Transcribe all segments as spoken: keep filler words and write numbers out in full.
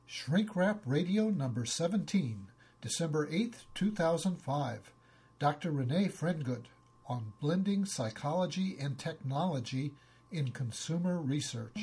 Shrink Wrap Radio number seventeen, December eighth, two thousand five. Doctor Renee Friendgood on blending psychology and technology in consumer research.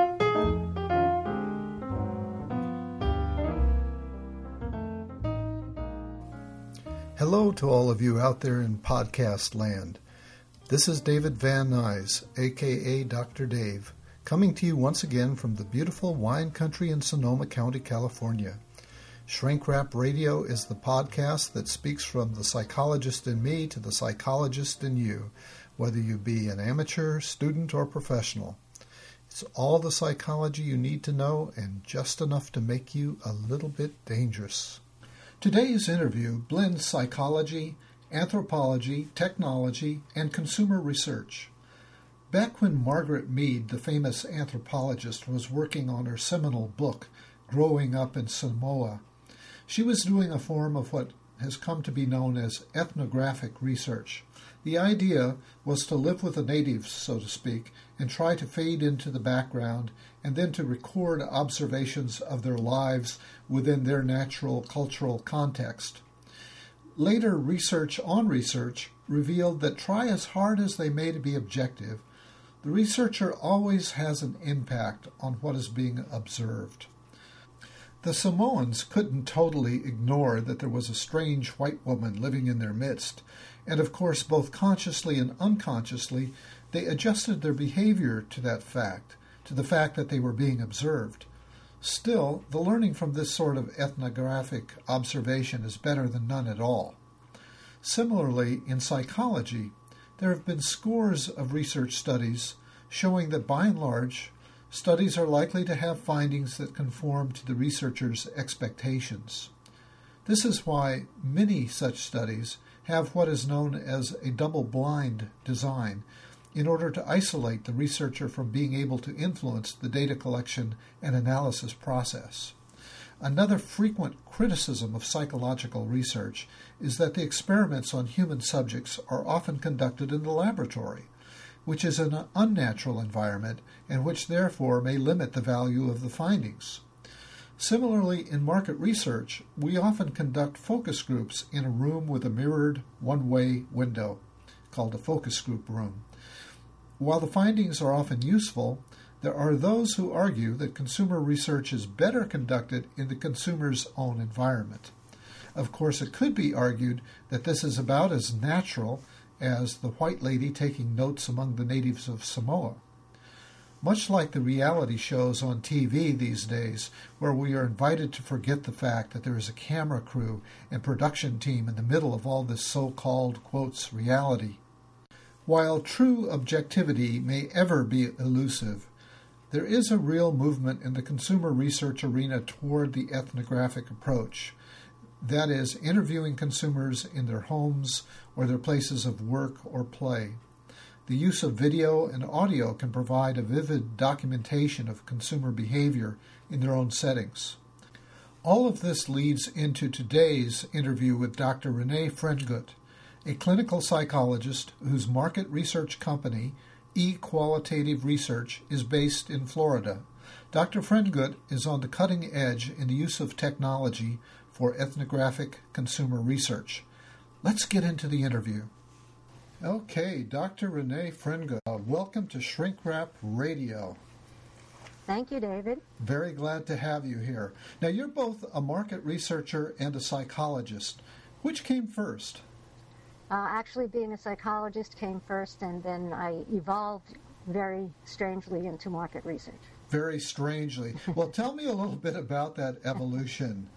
Hello to all of you out there in podcast land. This is David Van Nuys, aka Doctor Dave, coming to you once again from the beautiful wine country in Sonoma County, California. Shrink Wrap Radio is the podcast that speaks from the psychologist in me to the psychologist in you, whether you be an amateur, student, or professional. It's all the psychology you need to know and just enough to make you a little bit dangerous. Today's interview blends psychology, anthropology, technology, and consumer research. Back when Margaret Mead, the famous anthropologist, was working on her seminal book, Growing Up in Samoa, she was doing a form of what has come to be known as ethnographic research. The idea was to live with the natives, so to speak, and try to fade into the background, and then to record observations of their lives within their natural cultural context. Later research on research revealed that try as hard as they may to be objective, the researcher always has an impact on what is being observed. The Samoans couldn't totally ignore that there was a strange white woman living in their midst, and of course both consciously and unconsciously they adjusted their behavior to that fact, to the fact that they were being observed. Still, the learning from this sort of ethnographic observation is better than none at all. Similarly, in psychology, there have been scores of research studies showing that by and large, studies are likely to have findings that conform to the researcher's expectations. This is why many such studies have what is known as a double-blind design, in order to isolate the researcher from being able to influence the data collection and analysis process. Another frequent criticism of psychological research is that the experiments on human subjects are often conducted in the laboratory, which is an unnatural environment and which therefore may limit the value of the findings. Similarly, in market research, we often conduct focus groups in a room with a mirrored one-way window, called a focus group room. While the findings are often useful, there are those who argue that consumer research is better conducted in the consumer's own environment. Of course, it could be argued that this is about as natural as the white lady taking notes among the natives of Samoa. Much like the reality shows on T V these days, where we are invited to forget the fact that there is a camera crew and production team in the middle of all this so-called, quotes, reality. While true objectivity may ever be elusive, there is a real movement in the consumer research arena toward the ethnographic approach. That is, interviewing consumers in their homes or their places of work or play. The use of video and audio can provide a vivid documentation of consumer behavior in their own settings. All of this leads into today's interview with Doctor Renee Friendgood, a clinical psychologist whose market research company, E-Qualitative Research, is based in Florida. Doctor Friendgood is on the cutting edge in the use of technology for ethnographic consumer research. Let's get into the interview. Okay, Doctor Renee Friendgood, welcome to Shrink Wrap Radio. Thank you, David. Very glad to have you here. Now, you're both a market researcher and a psychologist. Which came first? Uh, actually, being a psychologist came first, and then I evolved very strangely into market research. Very strangely. Well, tell me a little bit about that evolution.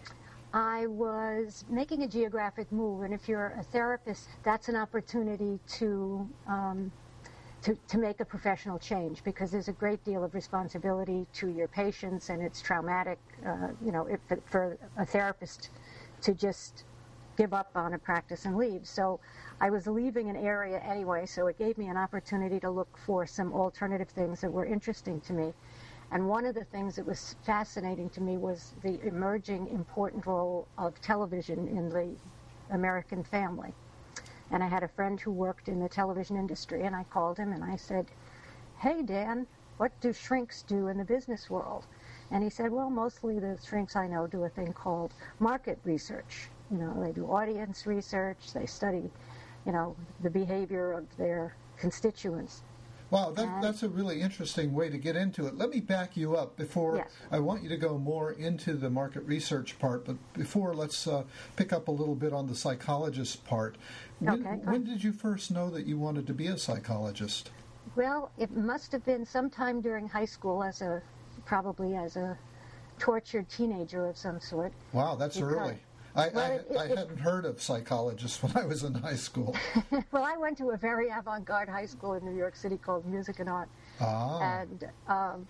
I was making a geographic move, and if you're a therapist, that's an opportunity to um, to, to make a professional change, because there's a great deal of responsibility to your patients, and it's traumatic, uh, you know, if, for a therapist to just give up on a practice and leave. So I was leaving an area anyway, so it gave me an opportunity to look for some alternative things that were interesting to me. And one of the things that was fascinating to me was the emerging important role of television in the American family. And I had a friend who worked in the television industry, and I called him and I said, "Hey, Dan, what do shrinks do in the business world?" And he said, well, mostly the shrinks I know do a thing called market research. You know, they do audience research, they study, you know, the behavior of their constituents. Wow, that, that's a really interesting way to get into it. Let me back you up before Yes. I want you to go more into the market research part, but before let's uh, pick up a little bit on the psychologist part. When, Okay, when did you first know that you wanted to be a psychologist? Well, it must have been sometime during high school, as a probably as a tortured teenager of some sort. Wow, that's Because- early. I, Well, I, it- it- I hadn't heard of psychologists when I was in high school. Well, I went to a very avant-garde high school in New York City called Music and Art, Ah, and um,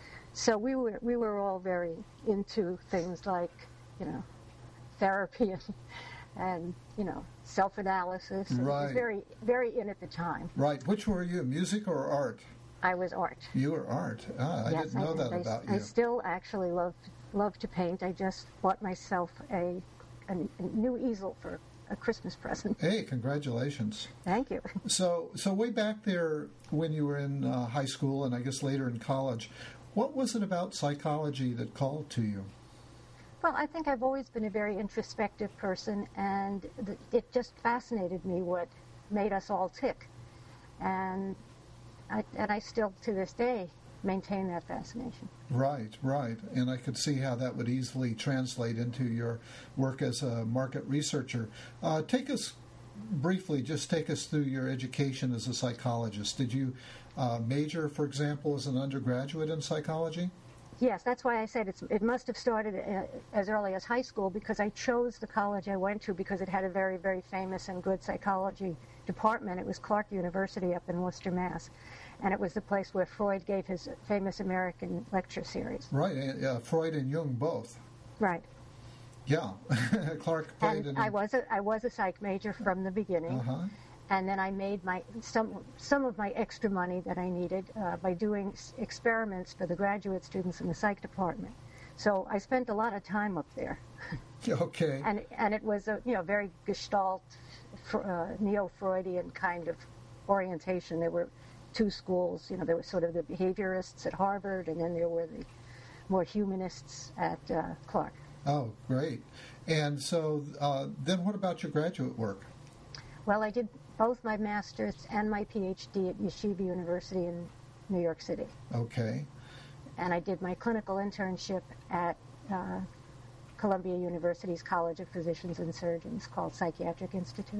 so we were we were all very into things like, you know, therapy and, and you know, self-analysis. And It Right. was very very in at the time. right. Which were you, music or art? I was art. You were art. Ah, I yes, didn't know I that did. I, about I you. still actually love love to paint. I just bought myself a, a, a new easel for a Christmas present. Hey, congratulations. Thank you. So, so way back there when you were in uh, high school and I guess later in college, what was it about psychology that called to you? Well, I think I've always been a very introspective person, and th- it just fascinated me what made us all tick. And I, and I still, to this day, maintain that fascination. Right, right. And I could see how that would easily translate into your work as a market researcher. Uh, take us briefly, just take us through your education as a psychologist. Did you uh, major, for example, as an undergraduate in psychology? Yes, that's why I said it's, it must have started uh, as early as high school, because I chose the college I went to because it had a very, very famous and good psychology department. It was Clark University up in Worcester, Mass. And it was the place where Freud gave his famous American lecture series. Right, uh, Freud and Jung both. Right. Yeah, Clark played And an... I was a, I was a psych major from the beginning. Uh-huh. And then I made my some some of my extra money that I needed uh, by doing s- experiments for the graduate students in the psych department. So I spent a lot of time up there, Okay. and and it was a you know very Gestalt, fr- uh, neo-Freudian kind of orientation. There were two schools. You know, there were sort of the behaviorists at Harvard, and then there were the more humanists at uh, Clark. Oh, great. And so uh, then what about your graduate work? Well, I did both my master's and my PhD at Yeshiva University in New York City. Okay. And I did my clinical internship at uh, Columbia University's College of Physicians and Surgeons, called Psychiatric Institute.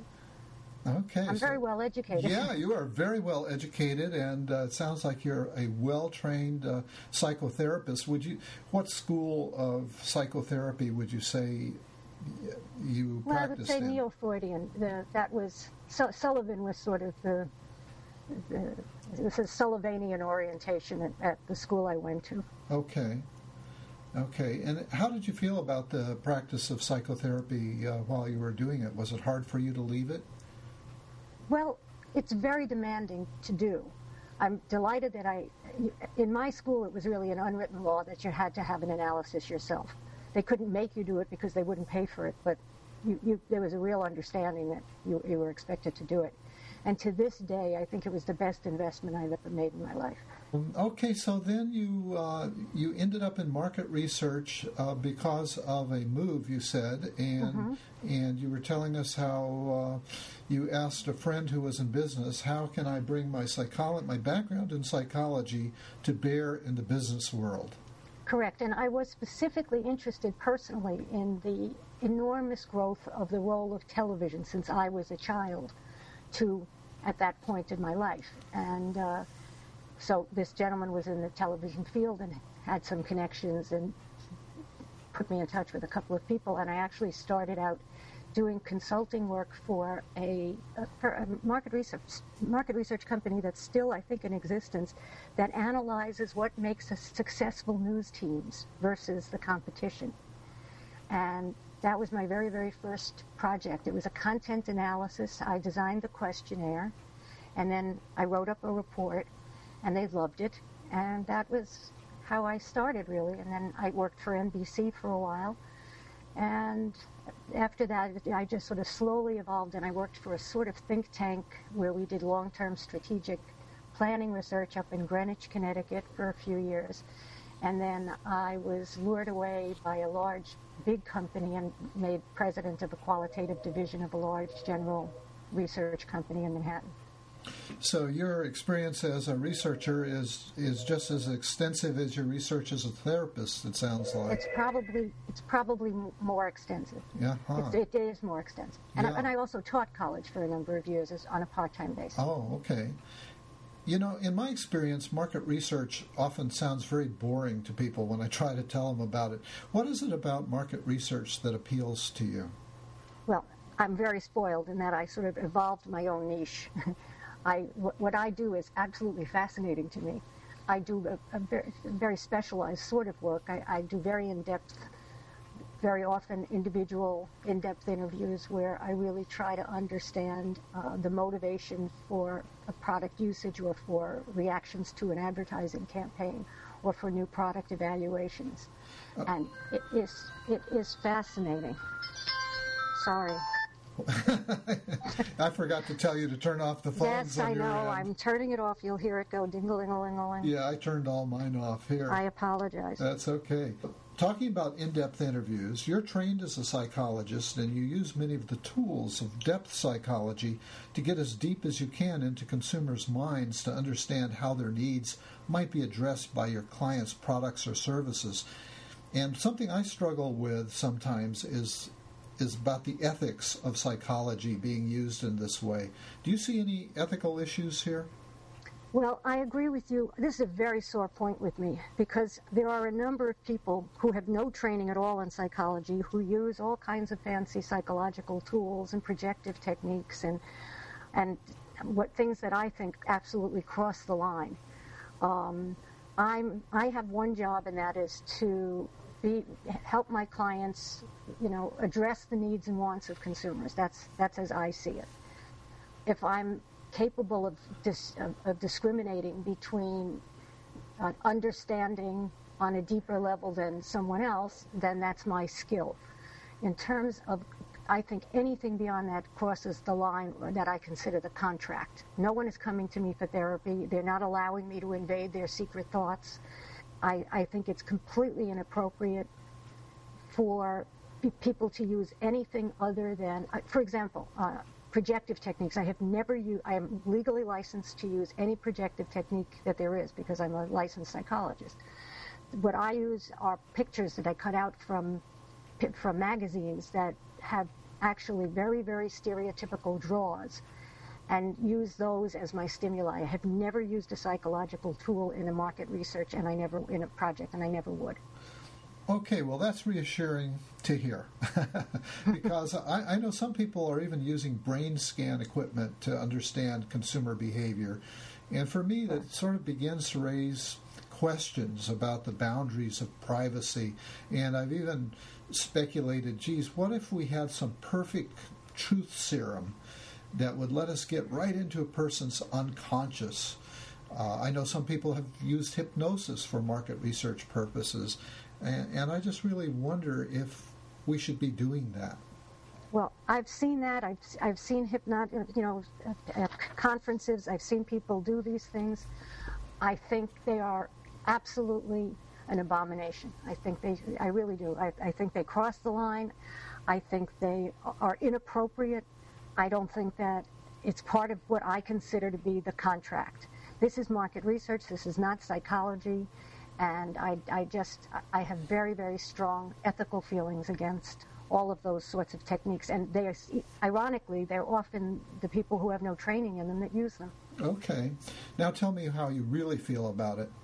Okay. I'm so- very well educated. Yeah, you are very well educated, and uh, it sounds like you're a well-trained uh, psychotherapist. Would you? What school of psychotherapy would you say you Well, I would practiced say in? neo-Freudian. The, that was Su- Sullivan was sort of the, the it was a Sullivanian orientation at, at the school I went to. Okay. Okay. And how did you feel about the practice of psychotherapy uh, while you were doing it? Was it hard for you to leave it? Well, it's very demanding to do. I'm delighted that I, in my school, it was really an unwritten law that you had to have an analysis yourself. They couldn't make you do it because they wouldn't pay for it, but you, you, there was a real understanding that you, you were expected to do it. And to this day, I think it was the best investment I've ever made in my life. Okay, so then you uh, you ended up in market research uh, because of a move, you said, and Mm-hmm. and you were telling us how uh, you asked a friend who was in business, how can I bring my psycholo- my background in psychology to bear in the business world? Correct. And I was specifically interested personally in the enormous growth of the role of television since I was a child to at that point in my life. And uh, so this gentleman was in the television field and had some connections and put me in touch with a couple of people. And I actually started out doing consulting work for a, a, for a market research market research company that's still, I think, in existence, that analyzes what makes us successful news teams versus the competition. And that was my very, very first project. It was a content analysis. I designed the questionnaire, and then I wrote up a report, and they loved it. And that was how I started, really. And then I worked for N B C for a while. And after that, I just sort of slowly evolved, and I worked for a sort of think tank where we did long-term strategic planning research up in Greenwich, Connecticut for a few years. And then I was lured away by a large, big company and made president of a qualitative division of a large general research company in Manhattan. So your experience as a researcher is is just as extensive as your research as a therapist, it sounds like. It's probably it's probably more extensive. Yeah, huh. it, it is more extensive. And, yeah. I, and I also taught college for a number of years as, on a part-time basis. Oh, okay. You know, in my experience, market research often sounds very boring to people when I try to tell them about it. What is it about market research that appeals to you? Well, I'm very spoiled in that I sort of evolved my own niche. I, what I do is absolutely fascinating to me. I do a, a very, very specialized sort of work. I, I do very in-depth, very often individual in-depth interviews where I really try to understand uh, the motivation for a product usage or for reactions to an advertising campaign or for new product evaluations. Uh, and it is, it is fascinating. Sorry. I forgot to tell you to turn off the phones. Yes, I know. I'm turning it off. You'll hear it go ding-a-ling-a-ling-a-ling. Yeah, I turned all mine off here. I apologize. That's okay. Talking about in-depth interviews, you're trained as a psychologist and you use many of the tools of depth psychology to get as deep as you can into consumers' minds to understand how their needs might be addressed by your clients' products or services. And something I struggle with sometimes is is about the ethics of psychology being used in this way. Do you see any ethical issues here? Well, I agree with you. This is a very sore point with me because there are a number of people who have no training at all in psychology who use all kinds of fancy psychological tools and projective techniques and and what things that I think absolutely cross the line. Um, I'm I have one job, and that is to Be, help my clients, you know, address the needs and wants of consumers. That's that's as I see it. If I'm capable of dis, of, of discriminating between uh, understanding on a deeper level than someone else, then that's my skill. In terms of, I think anything beyond that crosses the line that I consider the contract. No one is coming to me for therapy. They're not allowing me to invade their secret thoughts. I, I think it's completely inappropriate for p- people to use anything other than, uh, for example, uh, projective techniques. I have never used, I am legally licensed to use any projective technique that there is because I'm a licensed psychologist. What I use are pictures that I cut out from, from magazines that have actually very, very stereotypical draws, and use those as my stimuli. I have never used a psychological tool in a market research, and I never in a project, and I never would. Okay, well, that's reassuring to hear, because I, I know some people are even using brain scan equipment to understand consumer behavior, and for me, that sort of begins to raise questions about the boundaries of privacy, and I've even speculated, geez, what if we had some perfect truth serum that would let us get right into a person's unconscious. Uh, I know some people have used hypnosis for market research purposes, and, and I just really wonder if we should be doing that. Well, I've seen that. I've I've seen hypnot, you know, at conferences. I've seen people do these things. I think they are absolutely an abomination. I think they. I really do. I, I think they cross the line. I think they are inappropriate. I don't think that it's part of what I consider to be the contract. This is market research. This is not psychology. And I, I just, I have very, very strong ethical feelings against all of those sorts of techniques. And they are, ironically, they're often the people who have no training in them that use them. Okay. Now tell me how you really feel about it.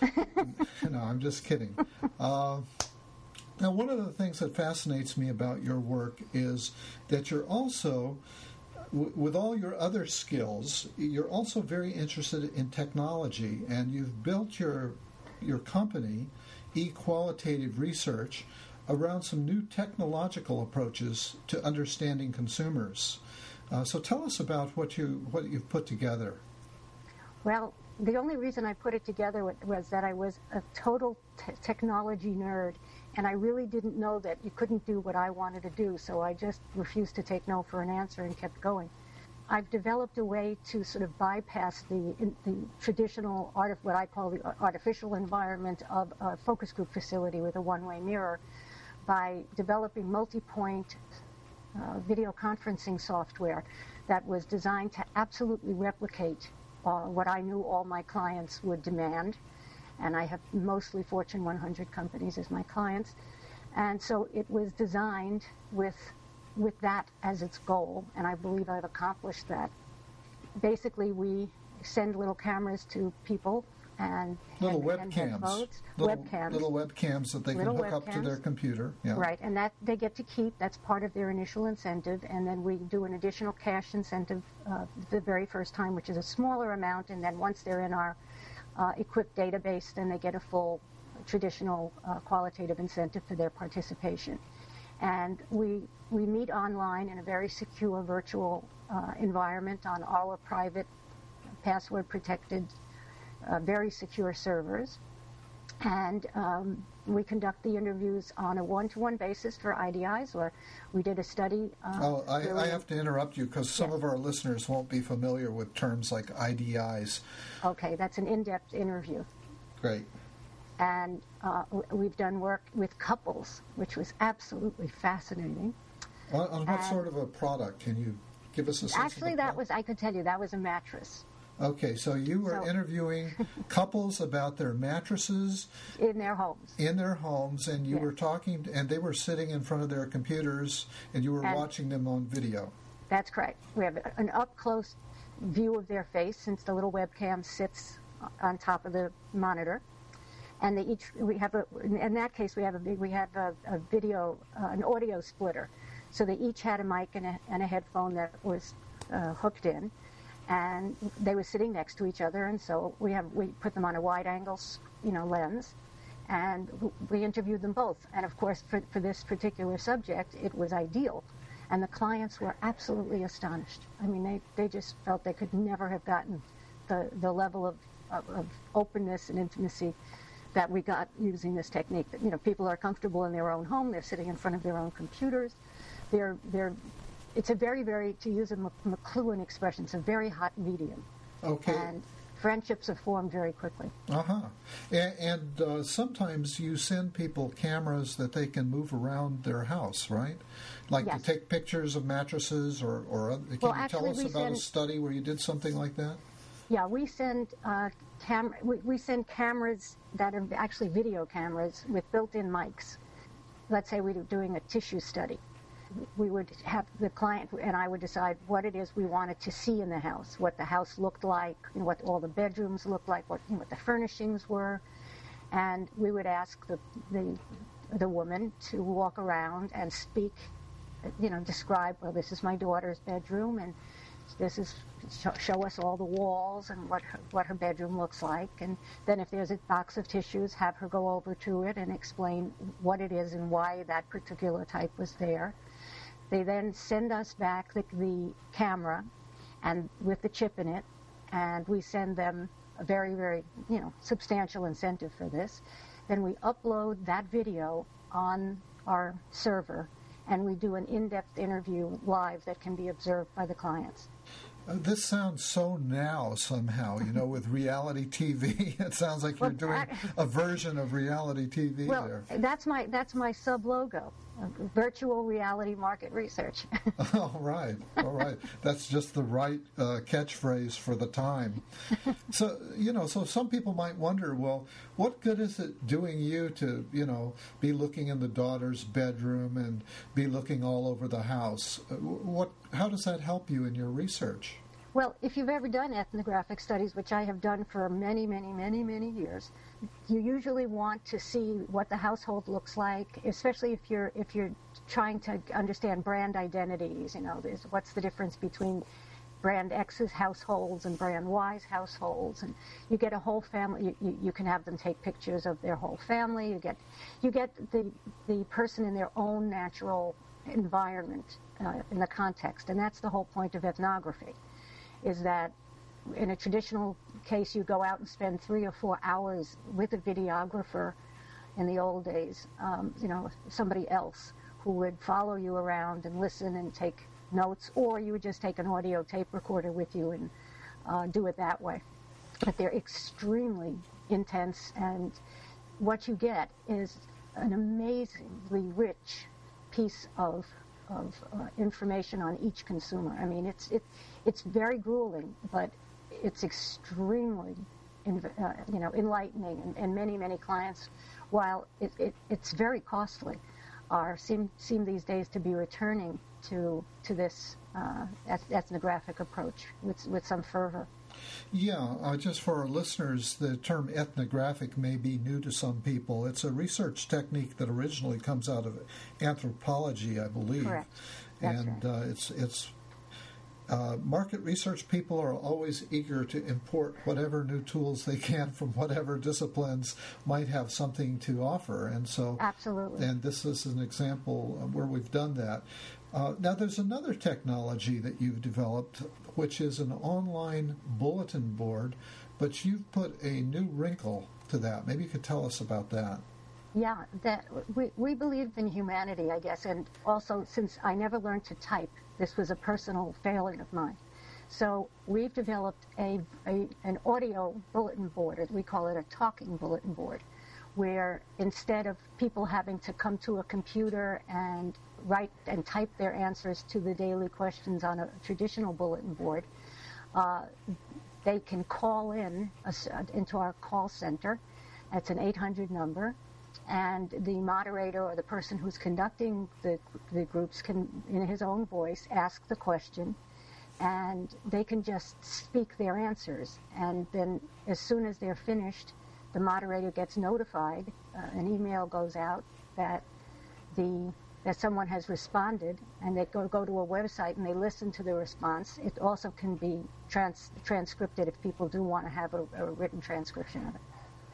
No, I'm just kidding. Uh, Now, one of the things that fascinates me about your work is that you're also, w- with all your other skills, you're also very interested in technology, and you've built your your company, eQualitative Research, around some new technological approaches to understanding consumers. Uh, so tell us about what you what you've put together. Well, the only reason I put it together was that I was a total t- technology nerd. And I really didn't know that you couldn't do what I wanted to do, so I just refused to take no for an answer and kept going. I've developed a way to sort of bypass the in, the traditional art of what I call the artificial environment of a focus group facility with a one-way mirror by developing multi-point uh, video conferencing software that was designed to absolutely replicate uh, what I knew all my clients would demand. And I have mostly Fortune one hundred companies as my clients. And so it was designed with with that as its goal, and I believe I've accomplished that. Basically, we send little cameras to people and little hand, webcams, hand little, webcams, little webcams that they little can hook webcams. up to their computer. Yeah. Right, and that they get to keep. That's part of their initial incentive, and then we do an additional cash incentive uh, the very first time, which is a smaller amount, and then once they're in our uh, equipped database, then they get a full traditional uh, qualitative incentive for their participation. And we we meet online in a very secure virtual uh, environment on our private, password-protected, uh, very secure servers. And um, we conduct the interviews on a one-to-one basis for I D Is, or we did a study. Uh, oh, I, really I have to interrupt you because some yes. of our listeners won't be familiar with terms like I D Is. Okay, that's an in-depth interview. Great. And uh, we've done work with couples, which was absolutely fascinating. On, on what and sort of a product? Can you give us a sense Actually, of the that product? was, I could tell you, that was a mattress. Okay, so you were So- interviewing couples about their mattresses In their homes. in their homes, and you Yeah. were talking, and they were sitting in front of their computers, and you were And- watching them on video. That's correct. We have an up-close view of their face since the little webcam sits on top of the monitor. And they each, we have a, in that case, we have a, we have a, a video, uh, an audio splitter. So they each had a mic and a, and a headphone that was uh, hooked in. And they were sitting next to each other, and so we have we put them on a wide-angle, you know, lens, and we interviewed them both. And of course, for, for this particular subject, it was ideal, and the clients were absolutely astonished. I mean, they, they just felt they could never have gotten the the level of, of, of openness and intimacy that we got using this technique. That, you know, people are comfortable in their own home. They're sitting in front of their own computers. They're they're It's a very, very, to use a McLuhan expression, it's a very hot medium. Okay. And friendships are formed very quickly. Uh-huh. And, and uh, sometimes you send people cameras that they can move around their house, right? Like Yes. to take pictures of mattresses, or, or other, can Well, you tell actually, us we about send- a study where you did something like that? Yeah, we send uh, cam- we, we send cameras that are actually video cameras with built-in mics. Let's say we were doing a tissue study. We would have the client and I would decide what it is we wanted to see in the house, what the house looked like, you know, what all the bedrooms looked like, what, you know, what the furnishings were, and we would ask the, the the woman to walk around and speak, you know, describe, well, this is my daughter's bedroom, and this is show, show us all the walls and what her, what her bedroom looks like, and then if there's a box of tissues, have her go over to it and explain what it is and why that particular type was there. They then send us back the, the camera and with the chip in it, and we send them a very, very, you know, substantial incentive for this. Then we upload that video on our server, and we do an in-depth interview live that can be observed by the clients. Uh, this sounds so now somehow, you know, with reality T V. It sounds like you're Well, doing I- a version of reality T V Well, there. that's my that's my sub logo, virtual reality market research. All right, all right. That's just the right uh, catchphrase for the time. So, you know, so some people might wonder, well, what good is it doing you to, you know, be looking in the daughter's bedroom and be looking all over the house? Uh, What? How does that help you in your research? Well, if you've ever done ethnographic studies, which I have done for many, many, many, many years, you usually want to see what the household looks like, especially if you're if you're trying to understand brand identities. You know, there's, what's the difference between brand X's households and brand Y's households, and you get a whole family. You, you, you can have them take pictures of their whole family. You get you get the the person in their own natural environment uh, in the context, and that's the whole point of ethnography. Is that in a traditional case, you go out and spend three or four hours with a videographer in the old days, um, you know, somebody else who would follow you around and listen and take notes, or you would just take an audio tape recorder with you and uh, do it that way. But they're extremely intense, and what you get is an amazingly rich piece of of uh, information on each consumer. I mean, it's it it's very grueling, but it's extremely in, uh, you know enlightening, and, and many many clients, while it, it it's very costly, are seem seem these days to be returning to to this uh, ethnographic approach with with some fervor. Yeah, uh, just for our listeners, the term ethnographic may be new to some people. It's a research technique that originally comes out of anthropology, I believe. Correct. That's and right. uh, it's it's uh, market research people are always eager to import whatever new tools they can from whatever disciplines might have something to offer, and so Absolutely. And this is an example where we've done that. Uh, now, there's another technology that you've developed, which is an online bulletin board, but you've put a new wrinkle to that. Maybe you could tell us about that. Yeah, that we, we believe in humanity, I guess, and also since I never learned to type, this was a personal failing of mine. So we've developed a, a an audio bulletin board, or we call it a talking bulletin board, where instead of people having to come to a computer and write and type their answers to the daily questions on a traditional bulletin board, uh, they can call in a, into our call center. It's an eight hundred number, and the moderator or the person who's conducting the, the groups can, in his own voice, ask the question, and they can just speak their answers. And then as soon as they're finished, the moderator gets notified, uh, an email goes out that the that someone has responded, and they go, go to a website and they listen to the response. It also can be trans, transcribed if people do want to have a, a written transcription of it.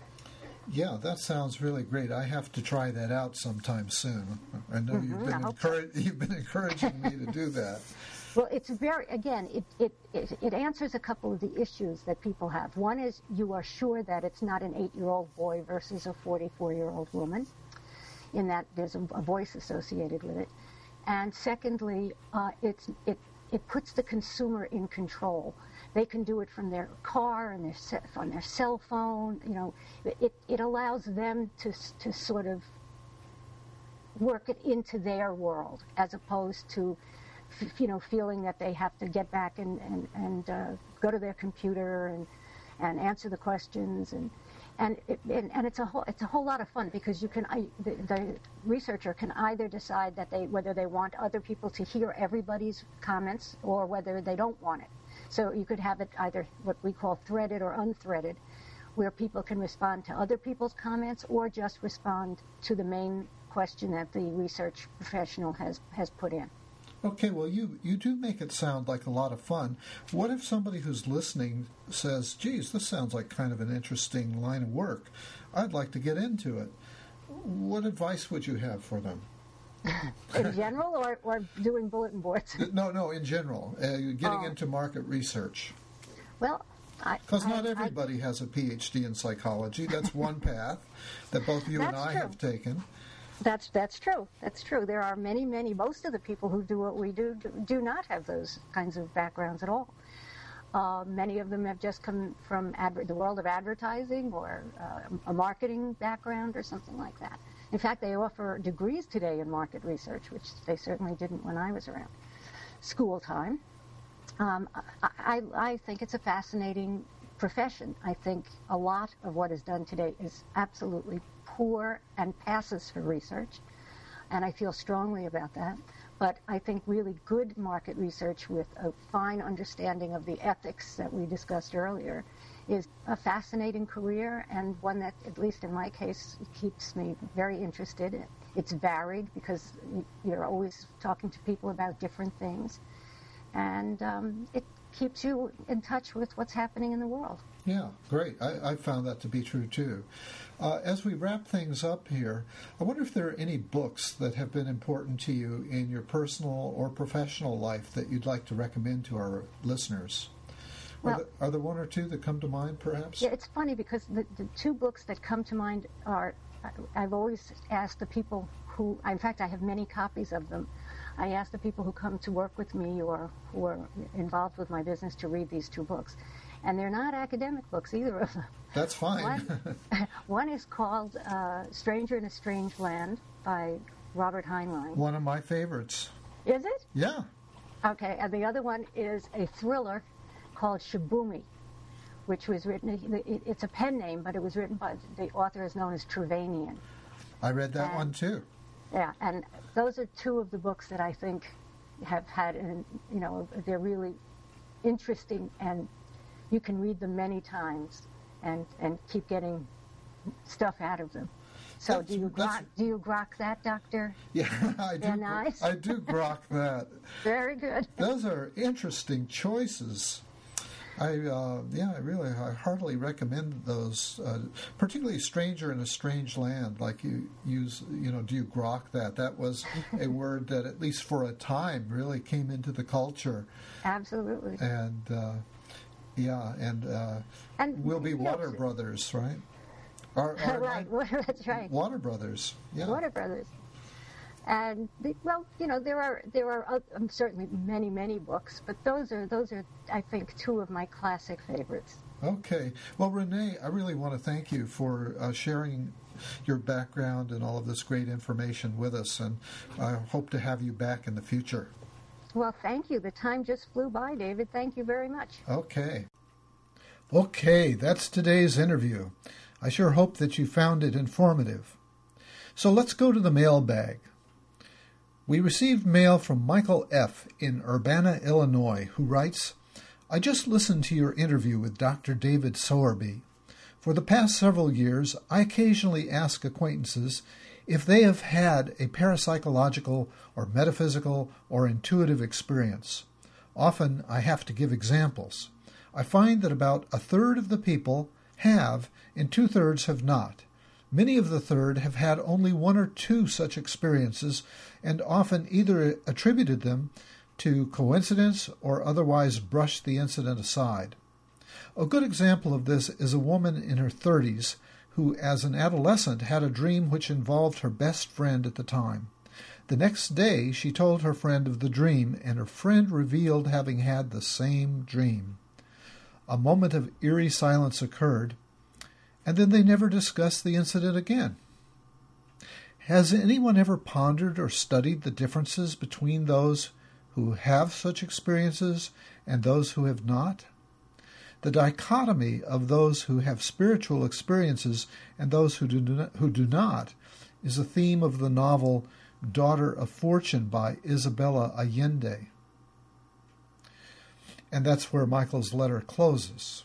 Yeah, that sounds really great. I have to try that out sometime soon. I know Mm-hmm, you've been encourage, you've been encouraging me to do that. Well, it's very, again, it, it, it, it answers a couple of the issues that people have. One is you are sure that it's not an eight-year-old boy versus a forty-four-year-old woman, in that there's a, a voice associated with it. And secondly, uh, it's, it, it puts the consumer in control. They can do it from their car and their se- on their cell phone. You know, it, it allows them to to sort of work it into their world, as opposed to, you know, feeling that they have to get back and and, and uh, go to their computer and and answer the questions, and and it, and, and it's a whole it's a whole lot of fun, because you can I, the, the researcher can either decide that they whether they want other people to hear everybody's comments or whether they don't want it. So you could have it either what we call threaded or unthreaded, where people can respond to other people's comments or just respond to the main question that the research professional has, has put in. Okay, well, you, you do make it sound like a lot of fun. What if somebody who's listening says, geez, this sounds like kind of an interesting line of work. I'd like to get into it. What advice would you have for them? In general, or, or doing bulletin boards? No, no, in general, uh, getting oh. into market research. Well, because not I, everybody I, has a P H D in psychology. That's one path that both you and I true. have taken. That's that's true. That's true. There are many, many. Most of the people who do what we do do, do not have those kinds of backgrounds at all. Uh, many of them have just come from adver- the world of advertising or uh, a marketing background or something like that. In fact, they offer degrees today in market research, which they certainly didn't when I was around school time. Um, I, I, I think it's a fascinating profession. I think a lot of what is done today is absolutely poor and passes for research, and I feel strongly about that. But I think really good market research with a fine understanding of the ethics that we discussed earlier is a fascinating career, and one that, at least in my case, keeps me very interested. It's varied because you're always talking to people about different things, and um, it keeps you in touch with what's happening in the world. Yeah, great. I, I found that to be true, too. Uh, as we wrap things up here, I wonder if there are any books that have been important to you in your personal or professional life that you'd like to recommend to our listeners. Well, are, there, are there one or two that come to mind, perhaps? Yeah, it's funny because the, the two books that come to mind are, I've always asked the people who, in fact, I have many copies of them, I ask the people who come to work with me or who are involved with my business to read these two books. And they're not academic books, either of them. That's fine. One, one is called uh, Stranger in a Strange Land by Robert Heinlein. One of my favorites. Is it? Yeah. Okay, and the other one is a thriller called Shibumi, which was written, it, it's a pen name, but it was written by, the author is known as Trevanian. I read that and, one too. Yeah, and those are two of the books that I think have had, an, you know, they're really interesting, and you can read them many times and, and keep getting stuff out of them. So That's, do you grok, do you grok that, Doctor? Yeah, I do. Nice. I do grok that. Very good. Those are interesting choices. I uh, yeah, I really, I heartily recommend those, uh, particularly "Stranger in a Strange Land." Like you use, you know, do you grok that? That was a word that, at least for a time, really came into the culture. Absolutely. And uh, yeah, and uh, and we'll be Water yes. Brothers, right? Our, our, right, that's right. Water Brothers. Yeah. Water Brothers. And the, well, you know, there are there are uh, um, certainly many many books, but those are those are I think two of my classic favorites. Okay. Well, Renee, I really want to thank you for uh, sharing your background and all of this great information with us, and I hope to have you back in the future. Well, thank you. The time just flew by, David. Thank you very much. Okay. Okay, that's today's interview. I sure hope that you found it informative. So let's go to the mailbag. We received mail from Michael F. in Urbana, Illinois, who writes, I just listened to your interview with Doctor David Sowerby. For the past several years, I occasionally ask acquaintances if they have had a parapsychological or metaphysical or intuitive experience. Often I have to give examples. I find that about a third of the people have and two-thirds have not. Many of the third have had only one or two such experiences and often either attributed them to coincidence or otherwise brushed the incident aside. A good example of this is a woman in her thirties who, as an adolescent, had a dream which involved her best friend at the time. The next day she told her friend of the dream, and her friend revealed having had the same dream. A moment of eerie silence occurred, and then they never discussed the incident again. Has anyone ever pondered or studied the differences between those who have such experiences and those who have not? The dichotomy of those who have spiritual experiences and those who do not, who do not is a theme of the novel Daughter of Fortune by Isabella Allende. And that's where Michael's letter closes.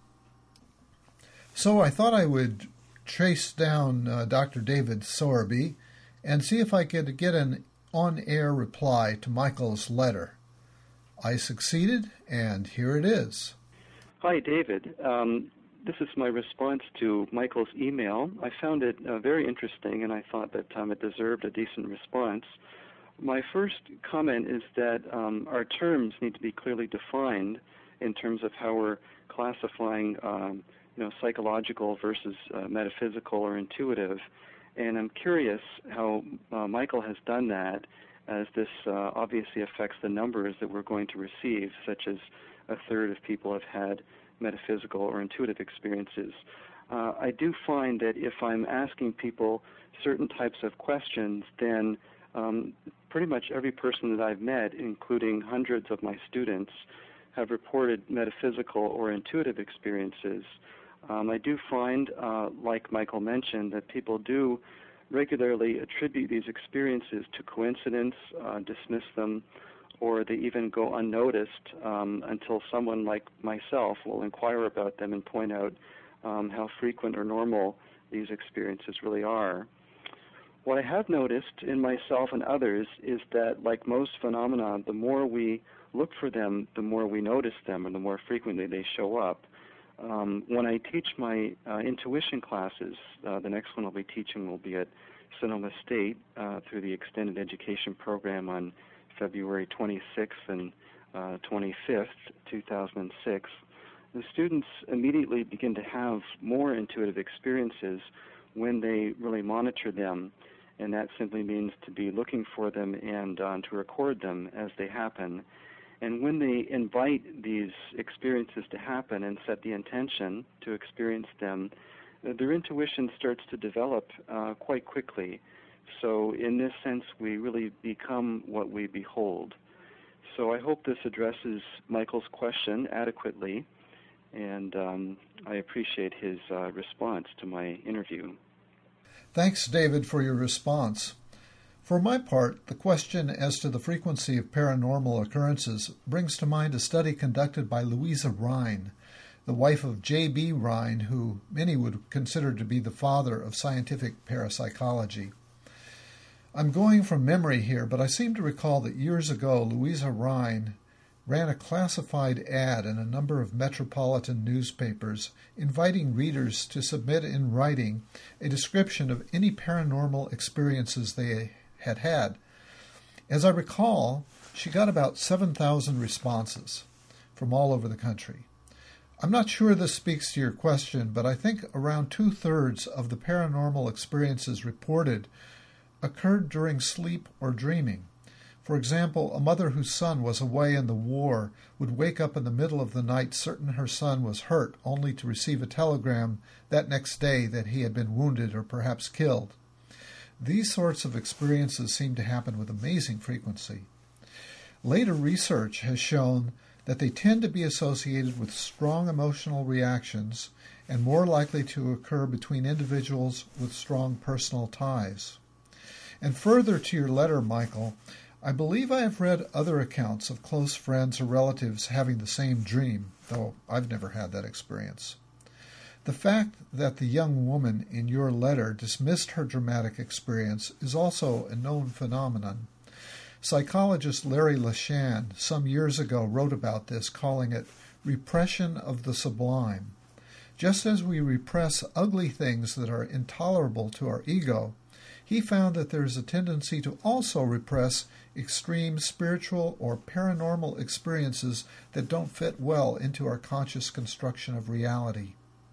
So I thought I would trace down uh, Doctor David Sowerby and see if I could get an on-air reply to Michael's letter. I succeeded, and here it is. Hi, David. Um, this is my response to Michael's email. I found it uh, very interesting, and I thought that um, it deserved a decent response. My first comment is that um, our terms need to be clearly defined in terms of how we're classifying um, you know, psychological versus uh, metaphysical or intuitive. And I'm curious how uh, Michael has done that, as this uh, obviously affects the numbers that we're going to receive, such as a third of people have had metaphysical or intuitive experiences. Uh, I do find that if I'm asking people certain types of questions, then um, pretty much every person that I've met, including hundreds of my students, have reported metaphysical or intuitive experiences. Um, I do find, uh, like Michael mentioned, that people do regularly attribute these experiences to coincidence, uh, dismiss them, or they even go unnoticed um, until someone like myself will inquire about them and point out um, how frequent or normal these experiences really are. What I have noticed in myself and others is that, like most phenomena, the more we look for them, the more we notice them, and the more frequently they show up. Um, when I teach my uh, intuition classes, uh, the next one I'll be teaching will be at Sonoma State uh, through the Extended Education Program on February twenty-sixth and uh, twenty-fifth, two thousand six. The students immediately begin to have more intuitive experiences when they really monitor them. and that simply means to be looking for them and uh, to record them as they happen. And when they invite these experiences to happen and set the intention to experience them, uh, their intuition starts to develop uh, quite quickly. So in this sense, we really become what we behold. So I hope this addresses Michael's question adequately, and um, I appreciate his uh, response to my interview. Thanks, David, for your response. For my part, the question as to the frequency of paranormal occurrences brings to mind a study conducted by Louisa Rhine, the wife of J B Rhine, who many would consider to be the father of scientific parapsychology. I'm going from memory here, but I seem to recall that years ago Louisa Rhine ran a classified ad in a number of metropolitan newspapers inviting readers to submit in writing a description of any paranormal experiences they had had. As I recall, she got about seven thousand responses from all over the country. I'm not sure this speaks to your question, but I think around two-thirds of the paranormal experiences reported occurred during sleep or dreaming. For example, a mother whose son was away in the war would wake up in the middle of the night certain her son was hurt, only to receive a telegram that next day that he had been wounded or perhaps killed. These sorts of experiences seem to happen with amazing frequency. Later research has shown that they tend to be associated with strong emotional reactions and more likely to occur between individuals with strong personal ties. And further to your letter, Michael, I believe I have read other accounts of close friends or relatives having the same dream, though I've never had that experience. The fact that the young woman in your letter dismissed her dramatic experience is also a known phenomenon. Psychologist Larry LeShan some years ago wrote about this, calling it repression of the sublime. Just as we repress ugly things that are intolerable to our ego, he found that there is a tendency to also repress extreme spiritual or paranormal experiences that don't fit well into our conscious construction of reality.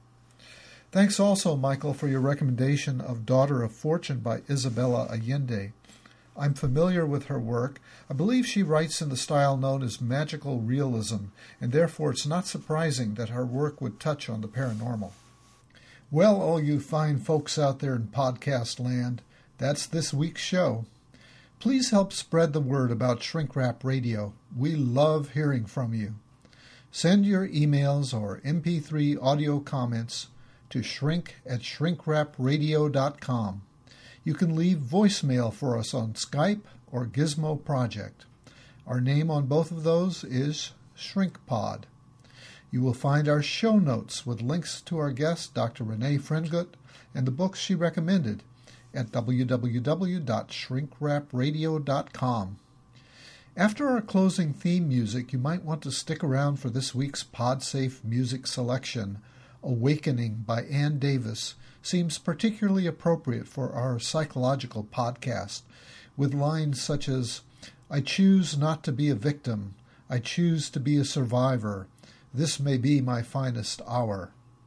Thanks also, Michael, for your recommendation of Daughter of Fortune by Isabella Allende. I'm familiar with her work. I believe she writes in the style known as magical realism, and therefore it's not surprising that her work would touch on the paranormal. Well, all you fine folks out there in podcast land, that's this week's show. Please help spread the word about Shrink Rap Radio. We love hearing from you. Send your emails or M P three audio comments to shrink at shrinkrapradio dot com. You can leave voicemail for us on Skype or Gizmo Project. Our name on both of those is ShrinkPod. You will find our show notes with links to our guest, Doctor Renee Friendgut, and the books she recommended at w w w dot shrink rap radio dot com. After our closing theme music, you might want to stick around for this week's PodSafe music selection. Awakening by Ann Davis seems particularly appropriate for our psychological podcast, with lines such as, I choose not to be a victim, I choose to be a survivor, this may be my finest hour.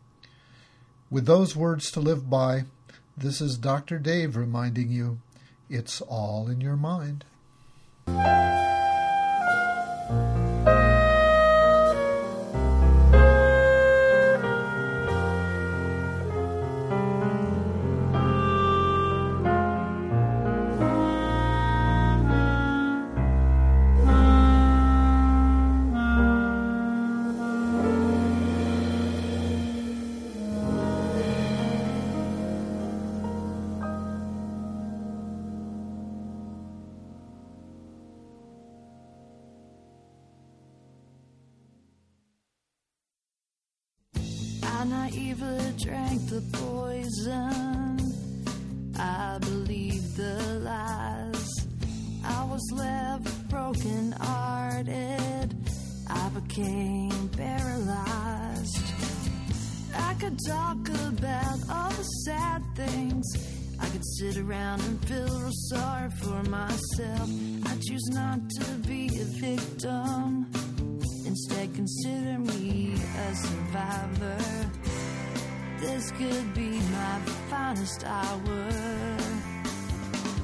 With those words to live by, this is Doctor Dave reminding you, it's all in your mind. I naively drank the poison. I believed the lies. I was left broken-hearted. I became paralyzed. I could talk about all the sad things. I could sit around and feel real sorry for myself. I choose not to be a victim. Instead, consider me a survivor. This could be my finest hour.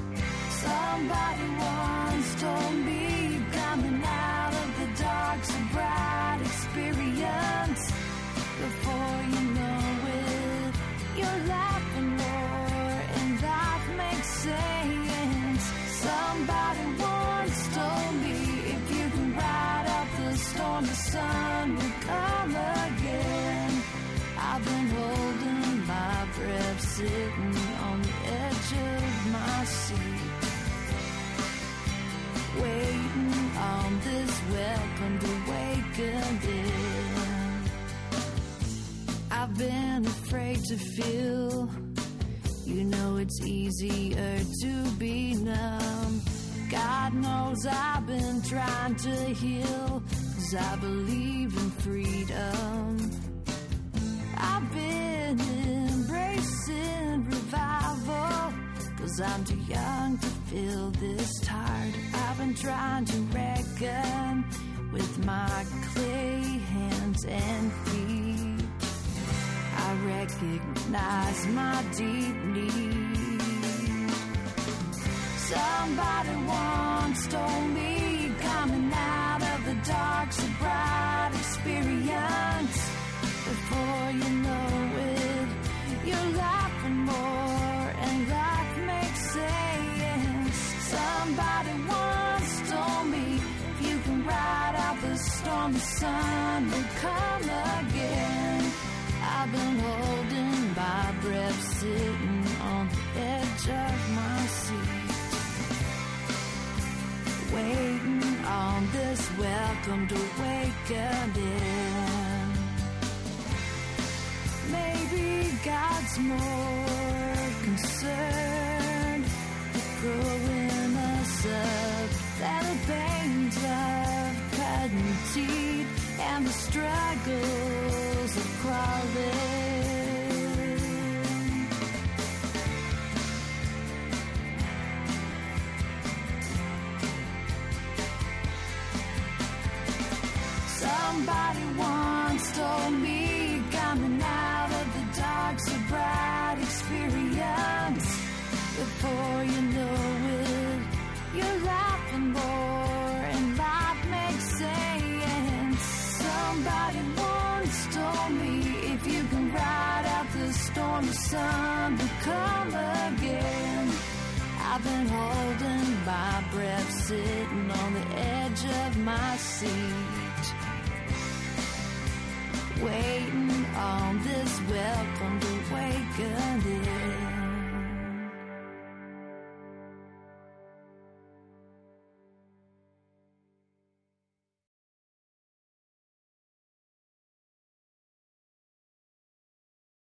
Somebody once told me coming out of the dark's a bright experience. Before you know it, you're laughing more and life makes sense. Somebody once told me if you can ride out the storm, the sun will come again. I've been holding my breath, sitting on the edge of my seat, waiting on this welcome to wake again. I've been afraid to feel, you know it's easier to be numb. God knows I've been trying to heal, 'cause I believe in freedom. I've been embracing revival, 'cause I'm too young to feel this tired. I've been trying to reckon with my clay hands and feet. I recognize my deep need. Somebody once told me coming out of the dark's a bright experience. Before you know it, you're laughing more and life makes sense. Somebody once told me if you can ride out the storm, the sun will come again. I've been holding my breath, sitting on the edge of my seat, waiting on this welcome to wake again. Maybe God's more concerned with growing us up than the pains of cutting teeth and the struggles of crawling. Somebody once told me coming out of the dark's a bright experience. Before you know it, you're laughing more and life makes sense. Somebody once told me if you can ride out the storm, the sun will come again. I've been holding my breath, sitting on the edge of my seat, waiting on this welcome to wake up.